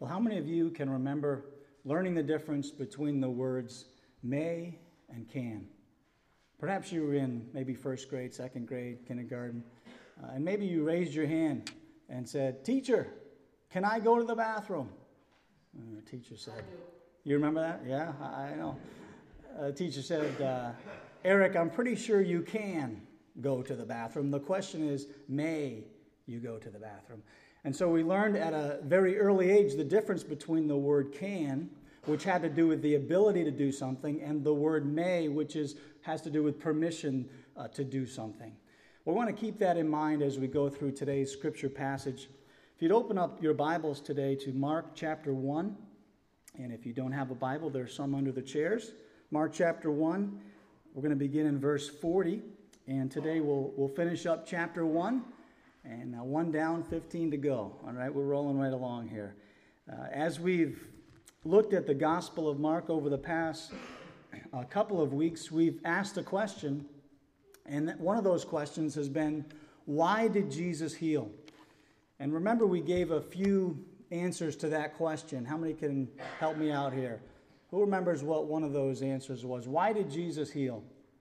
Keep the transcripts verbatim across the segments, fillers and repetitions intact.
Well, how many of you can remember learning the difference between the words may and can? Perhaps you were in maybe first grade, second grade, kindergarten, uh, and maybe you raised your hand and said, "Teacher, can I go to the bathroom?" And the teacher said, you remember that? Yeah, I I know. The teacher said, uh, "Eric, I'm pretty sure you can go to the bathroom. The question is, may you go to the bathroom?" And so we learned at a very early age the difference between the word can, which had to do with the ability to do something, and the word may, which is has to do with permission uh, to do something. We want to keep that in mind as we go through today's scripture passage. If you'd open up your Bibles today to Mark chapter one, and if you don't have a Bible, there's some under the chairs. Mark chapter one, we're going to begin in verse forty, and today we'll we'll finish up chapter one, and uh, one down, fifteen to go. All right, we're rolling right along here. Uh, as we've looked at the Gospel of Mark over the past a couple of weeks, we've asked a question, and one of those questions has been, why did Jesus heal? And remember, we gave a few answers to that question. How many can help me out here? Who remembers what one of those answers was? Why did Jesus heal?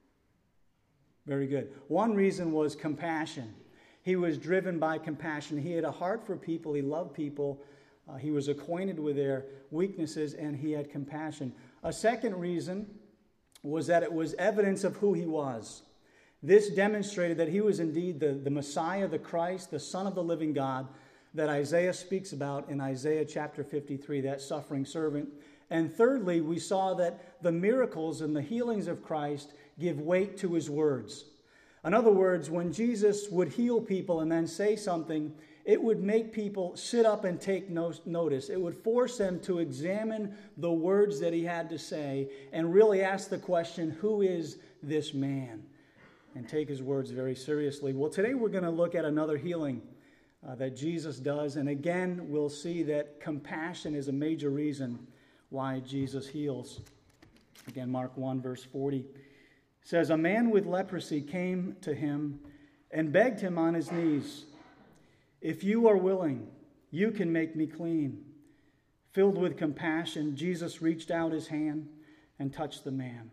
Very good. One reason was compassion. He was driven by compassion. He had a heart for people. He loved people. Uh, he was acquainted with their weaknesses, and he had compassion. A second reason was that it was evidence of who he was. This demonstrated that he was indeed the, the Messiah, the Christ, the Son of the living God that Isaiah speaks about in Isaiah chapter fifty-three, that suffering servant. And thirdly, we saw that the miracles and the healings of Christ give weight to his words. In other words, when Jesus would heal people and then say something, it would make people sit up and take no- notice. It would force them to examine the words that he had to say and really ask the question, who is this man? And take his words very seriously. Well, today we're going to look at another healing uh, that Jesus does. And again, we'll see that compassion is a major reason why Jesus heals. Again, Mark one, verse forty says, "A man with leprosy came to him and begged him on his knees, 'If you are willing, you can make me clean.' Filled with compassion, Jesus reached out his hand and touched the man.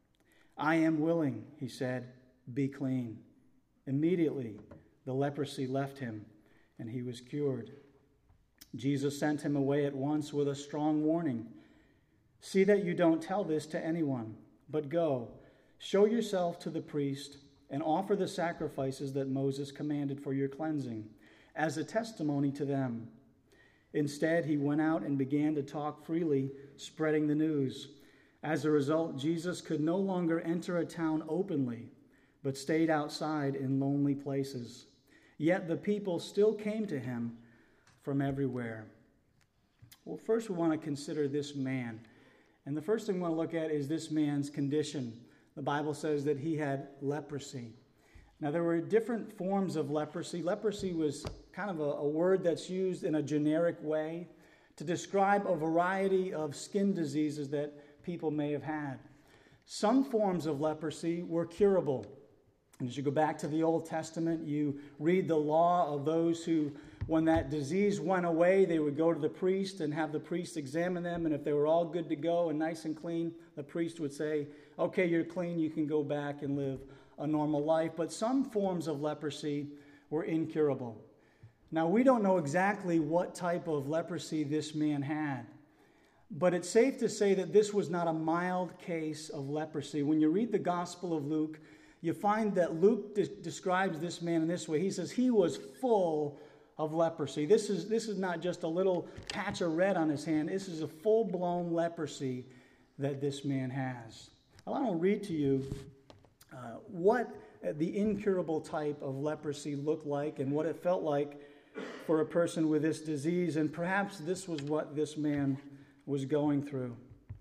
'I am willing,' he said, 'be clean.' Immediately, the leprosy left him, and he was cured. Jesus sent him away at once with a strong warning. 'See that you don't tell this to anyone, but go, show yourself to the priest, and offer the sacrifices that Moses commanded for your cleansing, as a testimony to them.' Instead, he went out and began to talk freely, spreading the news. As a result, Jesus could no longer enter a town openly, but stayed outside in lonely places. Yet the people still came to him from everywhere." Well, first we want to consider this man. And the first thing we want to look at is this man's condition. The Bible says that he had leprosy. Now, there were different forms of leprosy. Leprosy was kind of a, a word that's used in a generic way to describe a variety of skin diseases that people may have had. Some forms of leprosy were curable. And as you go back to the Old Testament, you read the law of those who, when that disease went away, they would go to the priest and have the priest examine them. And if they were all good to go and nice and clean, the priest would say, "Okay, you're clean, you can go back and live a normal life." But some forms of leprosy were incurable. Now, we don't know exactly what type of leprosy this man had, but it's safe to say that this was not a mild case of leprosy. When you read the Gospel of Luke, you find that Luke de- describes this man in this way. He says he was full of leprosy. This is, this is not just a little patch of red on his hand. This is a full-blown leprosy that this man has. I want to read to you uh, what the incurable type of leprosy looked like and what it felt like for a person with this disease. And perhaps this was what this man was going through.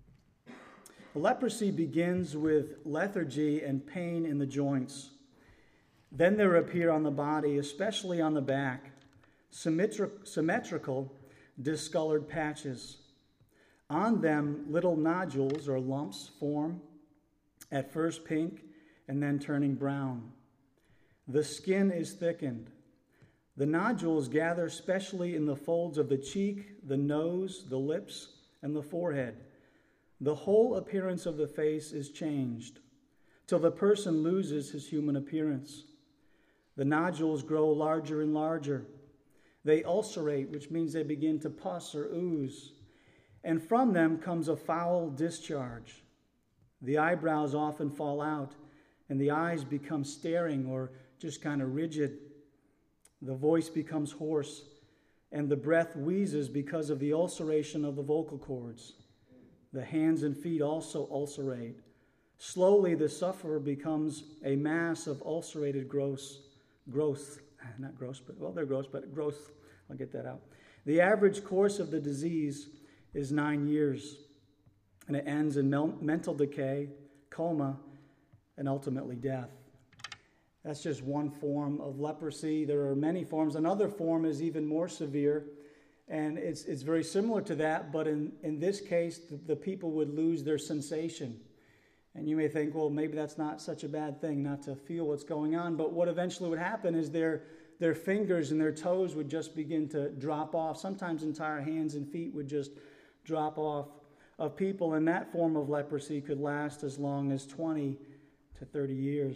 Leprosy begins with lethargy and pain in the joints. Then there appear on the body, especially on the back, symmetri- symmetrical, discolored patches. On them, little nodules or lumps form, at first pink and then turning brown. The skin is thickened. The nodules gather specially in the folds of the cheek, the nose, the lips, and the forehead. The whole appearance of the face is changed till the person loses his human appearance. The nodules grow larger and larger. They ulcerate, which means they begin to pus or ooze. And from them comes a foul discharge. The eyebrows often fall out, and the eyes become staring or just kind of rigid. The voice becomes hoarse, and the breath wheezes because of the ulceration of the vocal cords. The hands and feet also ulcerate. Slowly, the sufferer becomes a mass of ulcerated gross, growth, not gross, but, well, they're gross, but growth. I'll get that out. The average course of the disease is nine years, and it ends in mel- mental decay, coma, and ultimately death. That's just one form of leprosy. There are many forms. Another form is even more severe, and it's it's very similar to that, but in, in this case, the, the people would lose their sensation. And you may think, well, maybe that's not such a bad thing, not to feel what's going on. But what eventually would happen is their, their fingers and their toes would just begin to drop off. Sometimes entire hands and feet would just drop off of people. And that form of leprosy could last as long as twenty to thirty years.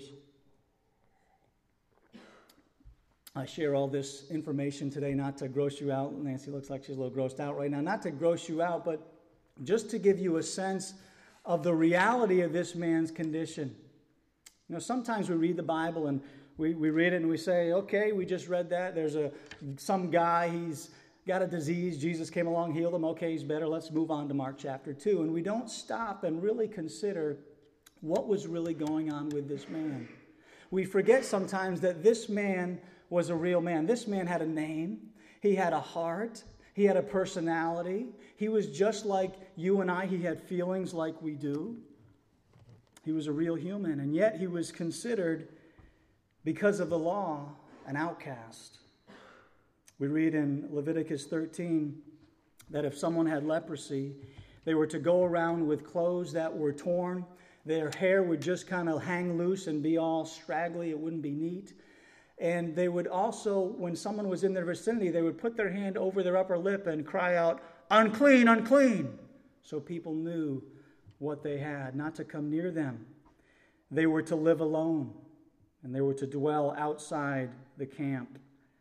I share all this information today not to gross you out. Nancy looks like she's a little grossed out right now. Not to gross you out, but just to give you a sense of the reality of this man's condition. You know, sometimes we read the Bible and we, we read it and we say, okay, we just read that. There's a some guy, he's got a disease. Jesus came along, healed him. Okay, he's better. Let's move on to Mark chapter two. And we don't stop and really consider what was really going on with this man. We forget sometimes that this man was a real man. This man had a name. He had a heart. He had a personality. He was just like you and I. He had feelings like we do. He was a real human. And yet he was considered, because of the law, an outcast. We read in Leviticus thirteen that if someone had leprosy, they were to go around with clothes that were torn. Their hair would just kind of hang loose and be all straggly. It wouldn't be neat. And they would also, when someone was in their vicinity, they would put their hand over their upper lip and cry out, unclean, unclean. So people knew what they had, not to come near them. They were to live alone, and they were to dwell outside the camp.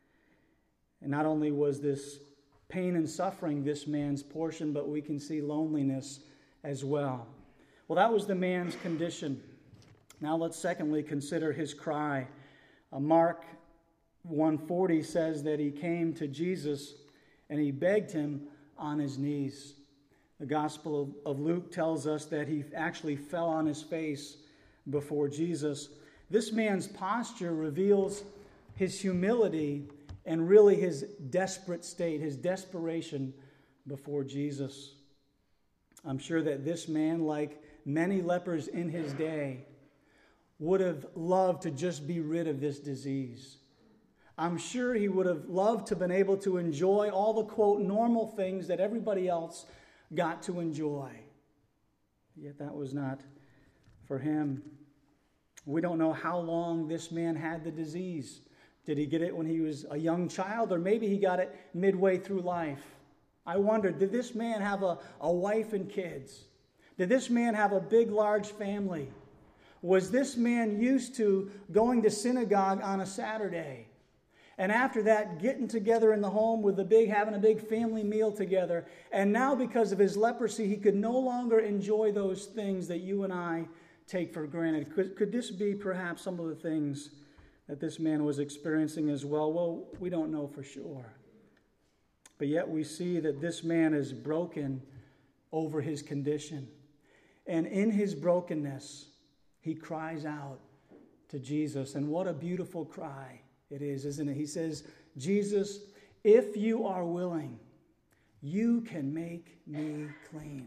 And not only was this pain and suffering this man's portion, but we can see loneliness as well. Well, that was the man's condition. Now let's secondly consider his cry. Uh, Mark one forty says that he came to Jesus and he begged him on his knees. The Gospel of, of Luke tells us that he actually fell on his face before Jesus. This man's posture reveals his humility and really his desperate state, his desperation before Jesus. I'm sure that this man, like many lepers in his day, would have loved to just be rid of this disease. I'm sure he would have loved to have been able to enjoy all the, quote, normal things that everybody else got to enjoy. Yet that was not for him. We don't know how long this man had the disease. Did he get it when he was a young child, or maybe he got it midway through life? I wonder, did this man have a, a wife and kids? Did this man have a big, large family? Was this man used to going to synagogue on a Saturday? And after that, getting together in the home with the big, having a big family meal together. And now because of his leprosy, he could no longer enjoy those things that you and I take for granted. Could, could this be perhaps some of the things that this man was experiencing as well? Well, we don't know for sure. But yet we see that this man is broken over his condition. And in his brokenness, he cries out to Jesus. And what a beautiful cry it is, isn't it? He says, Jesus, if you are willing, you can make me clean.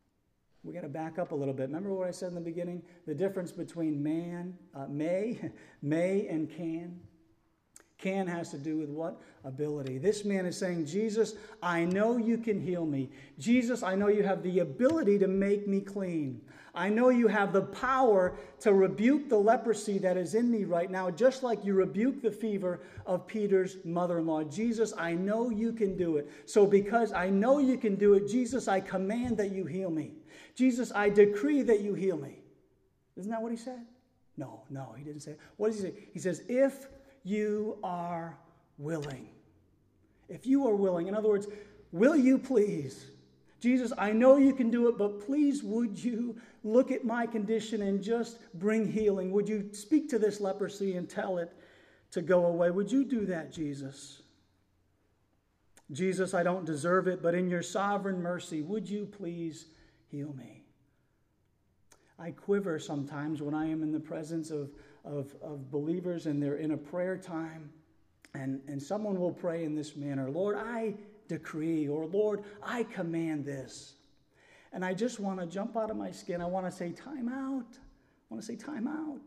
We got to back up a little bit. Remember what I said in the beginning? The difference between man, uh, may, may and can. Can has to do with what? Ability. This man is saying, Jesus, I know you can heal me. Jesus, I know you have the ability to make me clean. I know you have the power to rebuke the leprosy that is in me right now, just like you rebuke the fever of Peter's mother-in-law. Jesus, I know you can do it. So because I know you can do it, Jesus, I command that you heal me. Jesus, I decree that you heal me. Isn't that what he said? No, no, he didn't say it. What does he say? He says, if you are willing. If you are willing. In other words, will you please? Jesus, I know you can do it, but please would you look at my condition and just bring healing? Would you speak to this leprosy and tell it to go away? Would you do that, Jesus? Jesus, I don't deserve it, but in your sovereign mercy, would you please heal me? I quiver sometimes when I am in the presence of, of, of believers and they're in a prayer time and, and someone will pray in this manner, Lord, I decree, or Lord, I command this. And I just want to jump out of my skin. I want to say, time out. I want to say, time out.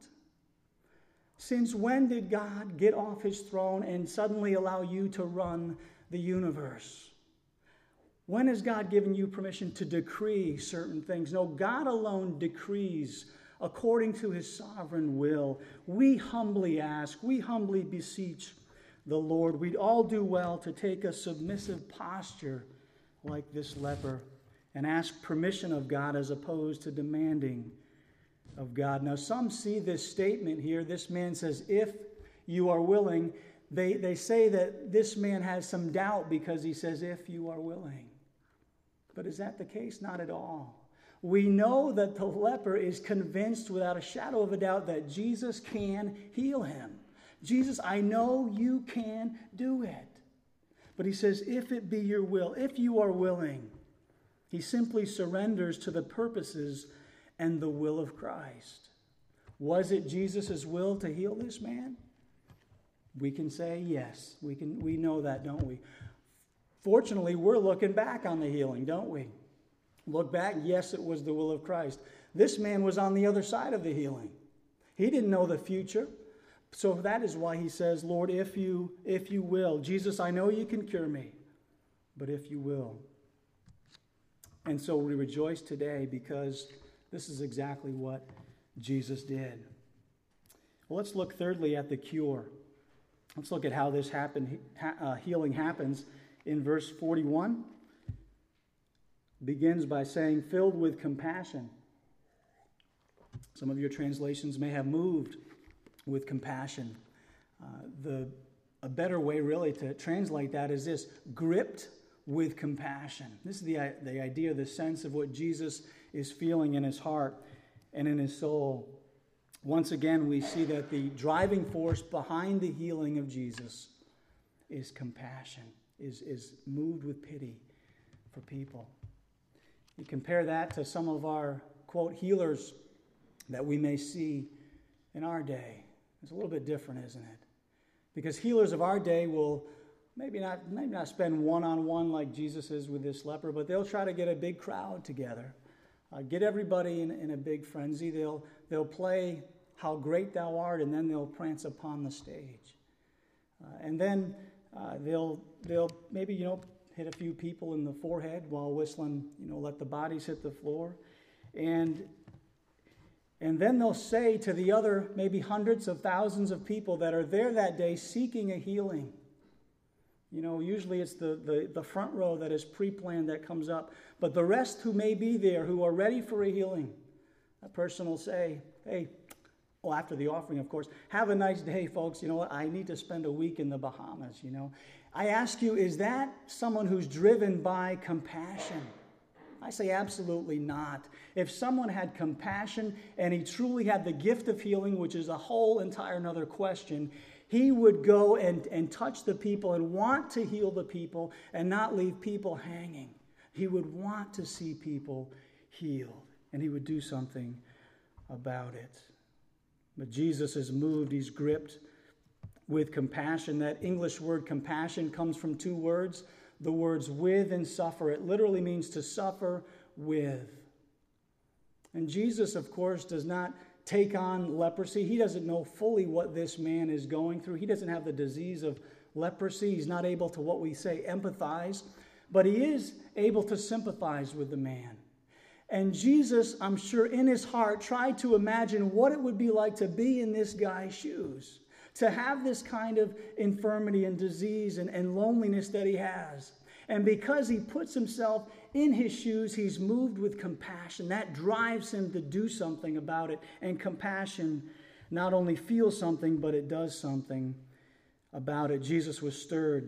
Since when did God get off his throne and suddenly allow you to run the universe? When has God given you permission to decree certain things? No, God alone decrees according to his sovereign will. We humbly ask, we humbly beseech the Lord. We'd all do well to take a submissive posture like this leper and ask permission of God as opposed to demanding of God. Now, some see this statement here. This man says, if you are willing. They, they say that this man has some doubt because he says, if you are willing. But is that the case? Not at all. We know that the leper is convinced without a shadow of a doubt that Jesus can heal him. Jesus, I know you can do it. But he says, if it be your will, if you are willing, he simply surrenders to the purposes and the will of Christ. Was it Jesus' will to heal this man? We can say yes. We can. We know that, don't we? Fortunately, we're looking back on the healing, don't we? Look back, yes, it was the will of Christ. This man was on the other side of the healing. He didn't know the future. So that is why he says, Lord, if you, if you will. Jesus, I know you can cure me, but if you will. And so we rejoice today because this is exactly what Jesus did. Well, let's look thirdly at the cure. Let's look at how this happened, uh, healing happens. In verse forty-one, begins by saying, filled with compassion. Some of your translations may have moved with compassion. Uh, the a better way really to translate that is this, gripped with compassion. This is the, the idea, the sense of what Jesus is feeling in his heart and in his soul. Once again, we see that the driving force behind the healing of Jesus is compassion, is, is moved with pity for people. You compare that to some of our, quote, healers that we may see in our day. It's a little bit different, isn't it? Because healers of our day will maybe not, maybe not spend one-on-one like Jesus is with this leper, but they'll try to get a big crowd together. Uh, get everybody in, in a big frenzy. They'll, they'll play How Great Thou Art, and then they'll prance upon the stage. Uh, and then uh, they'll they'll maybe, you know, hit a few people in the forehead while whistling, you know, Let the Bodies Hit the Floor. And, and then they'll say to the other maybe hundreds of thousands of people that are there that day seeking a healing. You know, usually it's the, the, the front row that is pre-planned that comes up. But the rest who may be there, who are ready for a healing, that person will say, hey, well, after the offering, of course, have a nice day, folks. You know what? I need to spend a week in the Bahamas, you know. I ask you, is that someone who's driven by compassion? I say absolutely not. If someone had compassion and he truly had the gift of healing, which is a whole entire another question, he would go and, and touch the people and want to heal the people and not leave people hanging. He would want to see people healed, and he would do something about it. But Jesus is moved, he's gripped with compassion. That English word compassion comes from two words, the words with and suffer. It literally means to suffer with. And Jesus, of course, does not take on leprosy. He doesn't know fully what this man is going through. He doesn't have the disease of leprosy. He's not able to, what we say, empathize. But he is able to sympathize with the man. And Jesus, I'm sure in his heart, tried to imagine what it would be like to be in this guy's shoes. To have this kind of infirmity and disease and, and loneliness that he has. And because he puts himself in his shoes, he's moved with compassion. That drives him to do something about it. And compassion not only feels something, but it does something about it. Jesus was stirred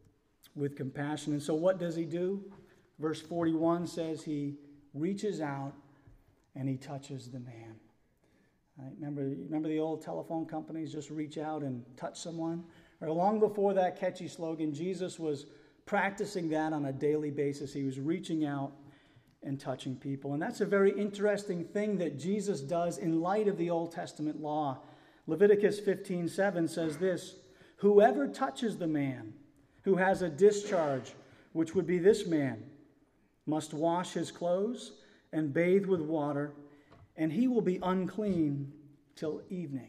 with compassion. And so what does he do? Verse forty-one says he reaches out and he touches the man. Right? Remember, remember the old telephone companies just reach out and touch someone? Or long before that catchy slogan, Jesus was practicing that on a daily basis. He was reaching out and touching people. And that's a very interesting thing that Jesus does in light of the Old Testament law. Leviticus fifteen seven says this, "Whoever touches the man who has a discharge, which would be this man, must wash his clothes and bathe with water, and he will be unclean till evening."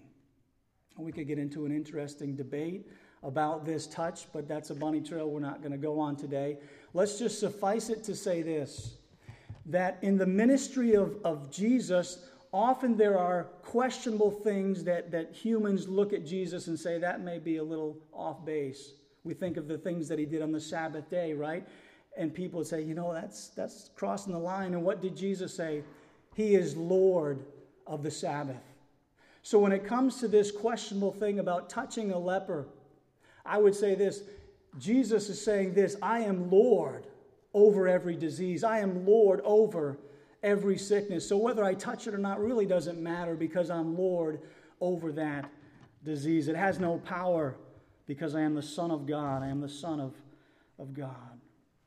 We could get into an interesting debate about this touch, but that's a bunny trail we're not going to go on today. Let's just suffice it to say this, that in the ministry of, of Jesus, often there are questionable things that, that humans look at Jesus and say, that may be a little off base. We think of the things that he did on the Sabbath day, right? And people say, you know, that's that's crossing the line. And what did Jesus say? He is Lord of the Sabbath. So when it comes to this questionable thing about touching a leper, I would say this, Jesus is saying this, I am Lord over every disease. I am Lord over every sickness. So whether I touch it or not really doesn't matter because I'm Lord over that disease. It has no power because I am the Son of God. I am the Son of, of God.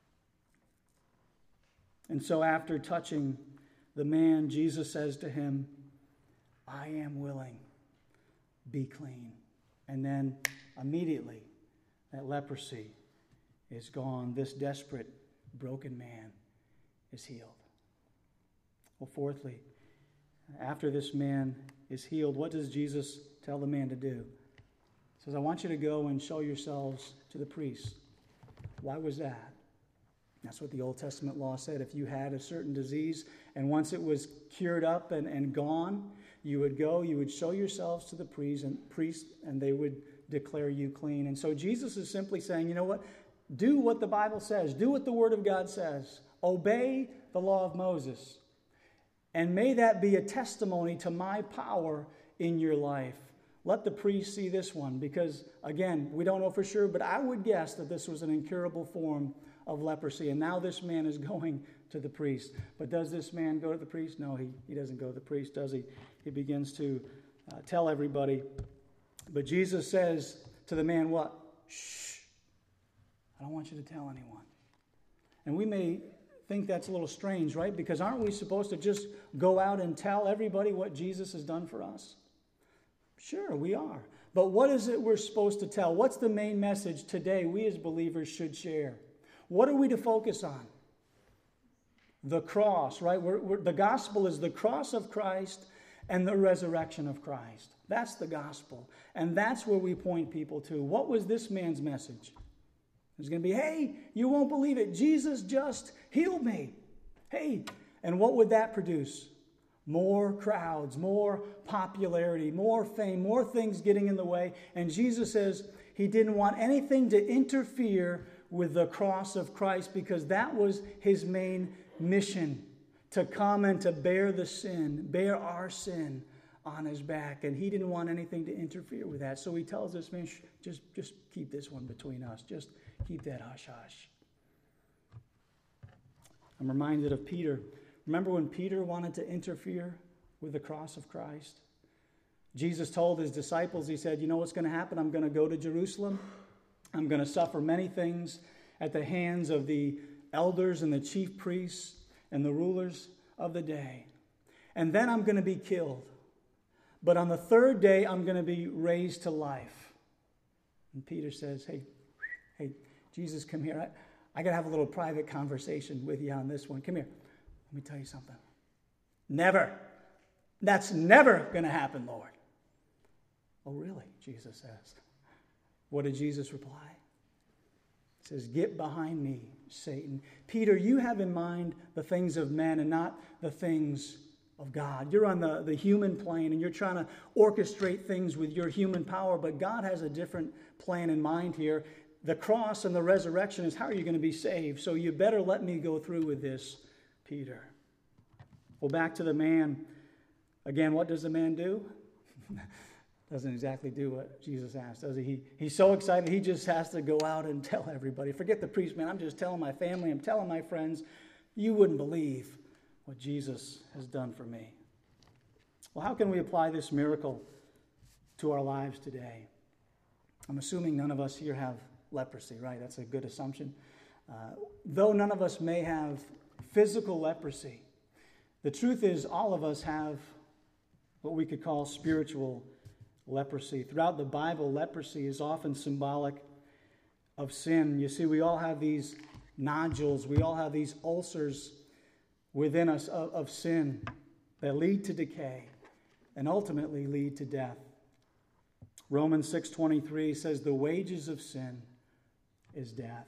And so after touching the man, Jesus says to him, I am willing, be clean. And then immediately that leprosy is gone. This desperate, broken man is healed. Well, fourthly, after this man is healed, what does Jesus tell the man to do? He says, I want you to go and show yourselves to the priest. Why was that? That's what the Old Testament law said. If you had a certain disease and once it was cured up and, and gone, you would go, you would show yourselves to the priest and, priest, and they would declare you clean. And so Jesus is simply saying, you know what? Do what the Bible says. Do what the Word of God says. Obey the law of Moses. And may that be a testimony to my power in your life. Let the priest see this one because, again, we don't know for sure, but I would guess that this was an incurable form of leprosy. And now this man is going to the priest. But does this man go to the priest? No, he, he doesn't go to the priest, does he? He begins to uh, tell everybody. But Jesus says to the man, what? Shh. I don't want you to tell anyone. And we may think that's a little strange, right? Because aren't we supposed to just go out and tell everybody what Jesus has done for us? Sure, we are. But what is it we're supposed to tell? What's the main message today we as believers should share? What are we to focus on? The cross, right? We're, we're, the gospel is the cross of Christ and the resurrection of Christ. That's the gospel. And that's where we point people to. What was this man's message? It's going to be, hey, you won't believe it. Jesus just healed me. Hey, and what would that produce? More crowds, more popularity, more fame, more things getting in the way. And Jesus says he didn't want anything to interfere with the cross of Christ because that was his main mission, to come and to bear the sin, bear our sin on his back. And he didn't want anything to interfere with that. So he tells us, man, just, just keep this one between us. Just keep that hush-hush. I'm reminded of Peter. Remember when Peter wanted to interfere with the cross of Christ? Jesus told his disciples, he said, you know what's going to happen? I'm going to go to Jerusalem. I'm going to suffer many things at the hands of the elders and the chief priests and the rulers of the day. And then I'm going to be killed. But on the third day, I'm going to be raised to life. And Peter says, hey, hey, Jesus, come here. I, I got to have a little private conversation with you on this one. Come here. Let me tell you something. Never. That's never going to happen, Lord. Oh, really? Jesus says. What did Jesus reply? He says, get behind me, Satan. Peter, you have in mind the things of men and not the things of God. You're on the, the human plane and you're trying to orchestrate things with your human power, but God has a different plan in mind here. The cross and the resurrection is how are you going to be saved? So you better let me go through with this, Peter. Well, back to the man. Again, what does the man do? Doesn't exactly do what Jesus asked, does he? he? He's so excited, he just has to go out and tell everybody. Forget the priest, man. I'm just telling my family, I'm telling my friends. You wouldn't believe what Jesus has done for me. Well, how can we apply this miracle to our lives today? I'm assuming none of us here have leprosy, right? That's a good assumption. Uh, though none of us may have physical leprosy, the truth is all of us have what we could call spiritual leprosy. Throughout the Bible, leprosy is often symbolic of sin. You see, we all have these nodules, we all have these ulcers within us of, of sin that lead to decay and ultimately lead to death. Romans six twenty-three says the wages of sin is death.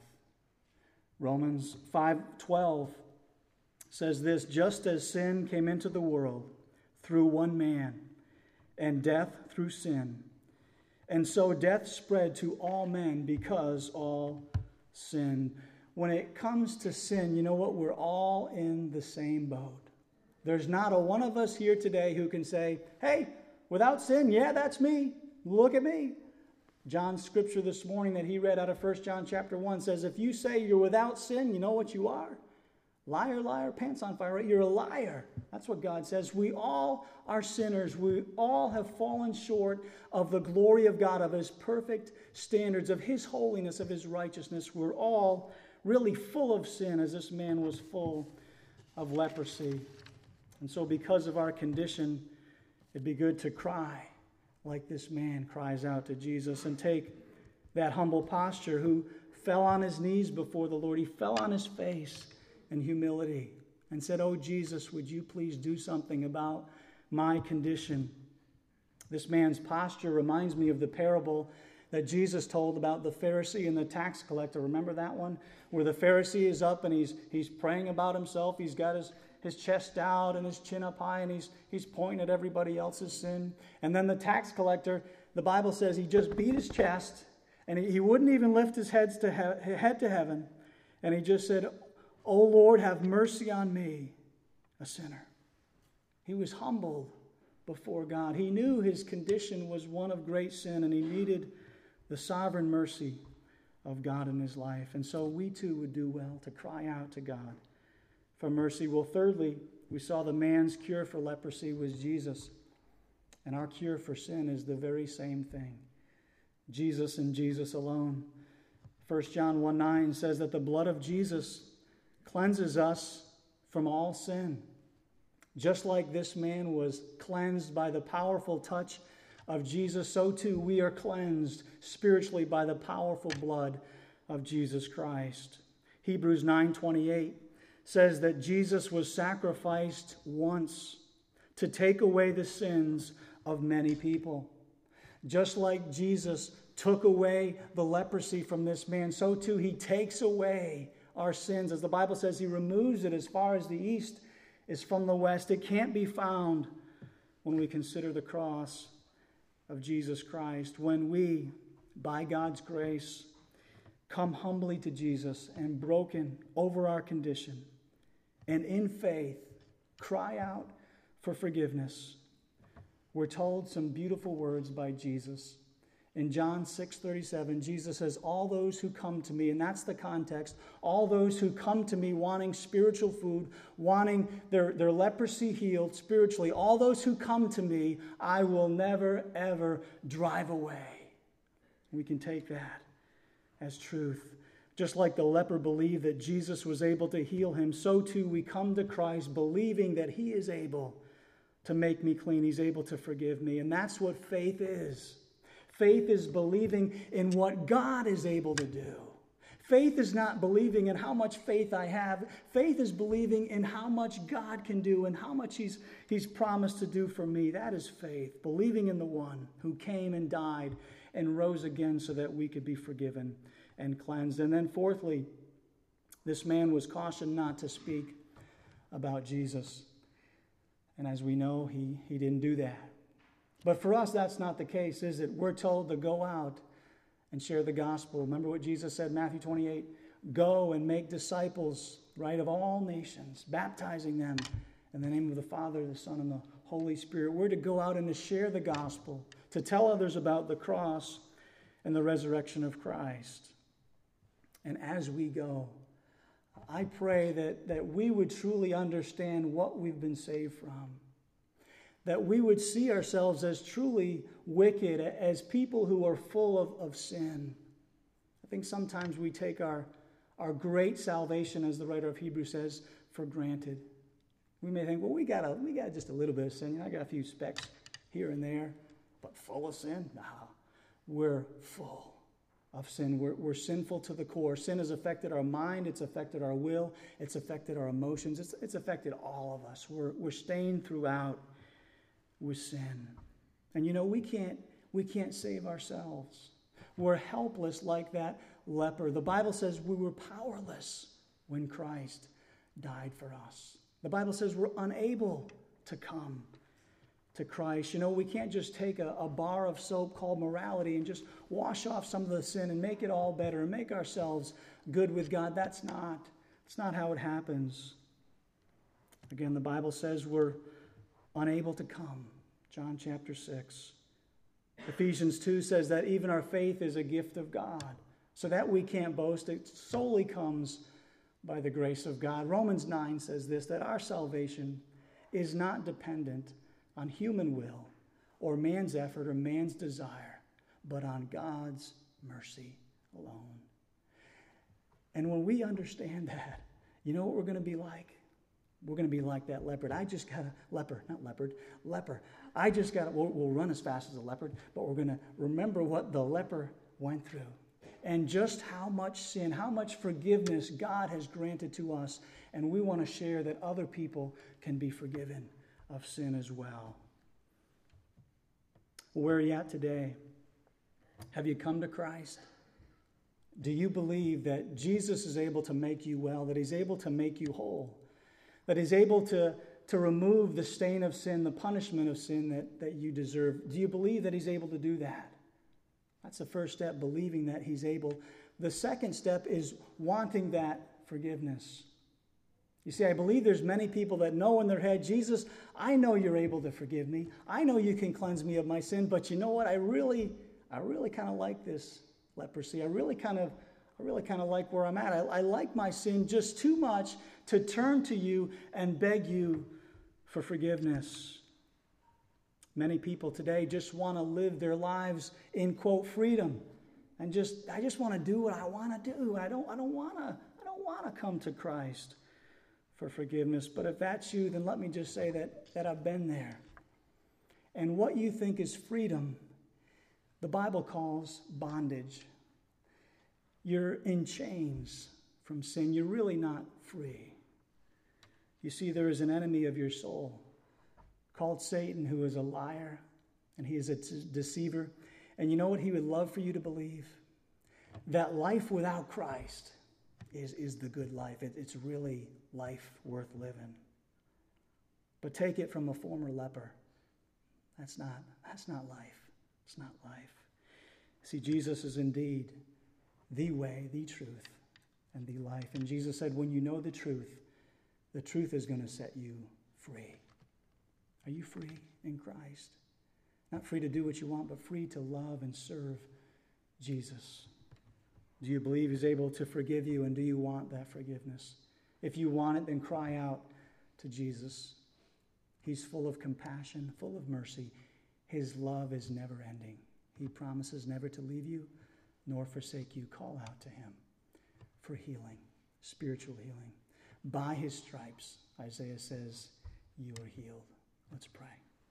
Romans five twelve says this, just as sin came into the world through one man, and death through sin, and so death spread to all men because all sinned. When it comes to sin, you know what? We're all in the same boat. There's not a one of us here today who can say, hey, without sin, yeah, that's me. Look at me. John's scripture this morning that he read out of First John chapter one says, if you say you're without sin, you know what you are? Liar, liar, pants on fire, right? You're a liar. That's what God says. We all are sinners. We all have fallen short of the glory of God, of his perfect standards, of his holiness, of his righteousness. We're all really full of sin, as this man was full of leprosy. And so because of our condition, it'd be good to cry like this man cries out to Jesus and take that humble posture who fell on his knees before the Lord. He fell on his face in humility and said, oh, Jesus, would you please do something about my condition? This man's posture reminds me of the parable that Jesus told about the Pharisee and the tax collector. Remember that one? Where the Pharisee is up and he's he's praying about himself. He's got his, his chest out and his chin up high and he's he's pointing at everybody else's sin. And then the tax collector, the Bible says he just beat his chest and he, he wouldn't even lift his heads to he, head to heaven. And he just said, oh Lord, have mercy on me, a sinner. He was humbled before God. He knew his condition was one of great sin and he needed the sovereign mercy of God in his life. And so we too would do well to cry out to God for mercy. Well, thirdly, we saw the man's cure for leprosy was Jesus. And our cure for sin is the very same thing. Jesus and Jesus alone. First John one nine says that the blood of Jesus cleanses us from all sin. Just like this man was cleansed by the powerful touch of Jesus, so too we are cleansed spiritually by the powerful blood of Jesus Christ. Hebrews nine twenty-eight says that Jesus was sacrificed once to take away the sins of many people. Just like Jesus took away the leprosy from this man, so too he takes away our sins. As the Bible says, he removes it as far as the east is from the west. It can't be found when we consider the cross of Jesus Christ. When we, by God's grace, come humbly to Jesus and broken over our condition and in faith cry out for forgiveness, we're told some beautiful words by Jesus. In John six thirty-seven, Jesus says, all those who come to me, and that's the context, all those who come to me wanting spiritual food, wanting their, their leprosy healed spiritually, all those who come to me, I will never, ever drive away. We can take that as truth. Just like the leper believed that Jesus was able to heal him, so too we come to Christ believing that he is able to make me clean. He's able to forgive me. And that's what faith is. Faith is believing in what God is able to do. Faith is not believing in how much faith I have. Faith is believing in how much God can do and how much he's, he's promised to do for me. That is faith. Believing in the one who came and died and rose again so that we could be forgiven and cleansed. And then fourthly, this man was cautioned not to speak about Jesus. And as we know, he, he didn't do that. But for us, that's not the case, is it? We're told to go out and share the gospel. Remember what Jesus said in Matthew twenty-eight? Go and make disciples, right, of all nations, baptizing them in the name of the Father, the Son, and the Holy Spirit. We're to go out and to share the gospel, to tell others about the cross and the resurrection of Christ. And as we go, I pray that, that we would truly understand what we've been saved from. That we would see ourselves as truly wicked, as people who are full of, of sin. I think sometimes we take our, our great salvation, as the writer of Hebrews says, for granted. We may think, well, we got, a, we got just a little bit of sin. I got a few specks here and there, but full of sin? No, we're full of sin. We're, we're sinful to the core. Sin has affected our mind. It's affected our will. It's affected our emotions. It's, it's affected all of us. We're, we're stained throughout with sin. And you know, we can't we can't save ourselves. We're helpless like that leper. The Bible says we were powerless when Christ died for us. The Bible says we're unable to come to Christ. You know, we can't just take a, a bar of soap called morality and just wash off some of the sin and make it all better and make ourselves good with God. That's not, that's not how it happens. Again, the Bible says we're unable to come. John chapter six. Ephesians two says that even our faith is a gift of God, so that we can't boast. It solely comes by the grace of God. Romans nine says this, that our salvation is not dependent on human will or man's effort or man's desire, but on God's mercy alone. And when we understand that, you know what we're going to be like? We're going to be like that leopard. I just got a leopard, not leopard, leper. I just got, we'll, we'll run as fast as a leopard, but we're going to remember what the leper went through and just how much sin, how much forgiveness God has granted to us. And we want to share that other people can be forgiven of sin as well. Where are you at today? Have you come to Christ? Do you believe that Jesus is able to make you well, that he's able to make you whole? That he's able to, to remove the stain of sin, the punishment of sin that, that you deserve. Do you believe that he's able to do that? That's the first step, believing that he's able. The second step is wanting that forgiveness. You see, I believe there's many people that know in their head, Jesus, I know you're able to forgive me. I know you can cleanse me of my sin, but you know what? I really, I really kind of like this leprosy. I really kind of I really kind of like where I'm at. I, I like my sin just too much to turn to you and beg you for forgiveness. Many people today just want to live their lives in, quote, freedom. And just, I just want to do what I want to do. I don't, I don't want to, I don't want to come to Christ for forgiveness. But if that's you, then let me just say that, that I've been there. And what you think is freedom, the Bible calls bondage. You're in chains from sin. You're really not free. You see, there is an enemy of your soul called Satan, who is a liar, and he is a t- deceiver. And you know what he would love for you to believe? That life without Christ is, is the good life. It, it's really life worth living. But take it from a former leper. That's not, that's not life. It's not life. See, Jesus is indeed the way, the truth, and the life. And Jesus said, when you know the truth, the truth is going to set you free. Are you free in Christ? Not free to do what you want, but free to love and serve Jesus. Do you believe he's able to forgive you, and do you want that forgiveness? If you want it, then cry out to Jesus. He's full of compassion, full of mercy. His love is never ending. He promises never to leave you nor forsake you. Call out to him for healing, spiritual healing. By his stripes, Isaiah says, you are healed. Let's pray.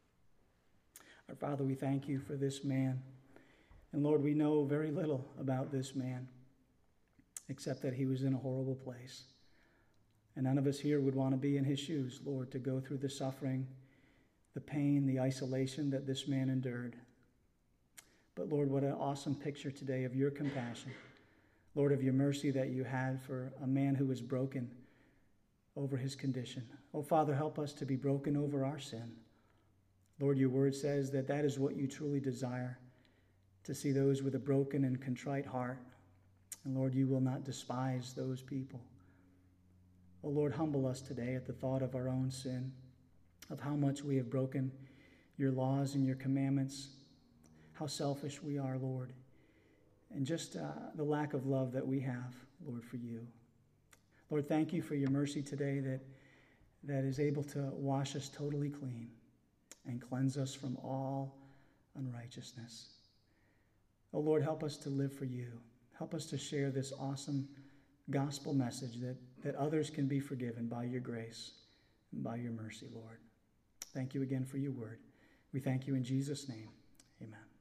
Our Father, we thank you for this man. And Lord, we know very little about this man. except that he was in a horrible place. And none of us here would want to be in his shoes, Lord, to go through the suffering, the pain, the isolation that this man endured. But Lord, what an awesome picture today of your compassion. Lord, of your mercy that you had for a man who was broken over his condition. Oh, Father, help us to be broken over our sin. Lord, your word says that that is what you truly desire, to see those with a broken and contrite heart. And Lord, you will not despise those people. Oh, Lord, humble us today at the thought of our own sin, of how much we have broken your laws and your commandments, how selfish we are, Lord, and just uh, the lack of love that we have, Lord, for you. Lord, thank you for your mercy today that, that is able to wash us totally clean and cleanse us from all unrighteousness. Oh, Lord, help us to live for you. Help us to share this awesome gospel message that, that others can be forgiven by your grace and by your mercy, Lord. Thank you again for your word. We thank you in Jesus' name. Amen.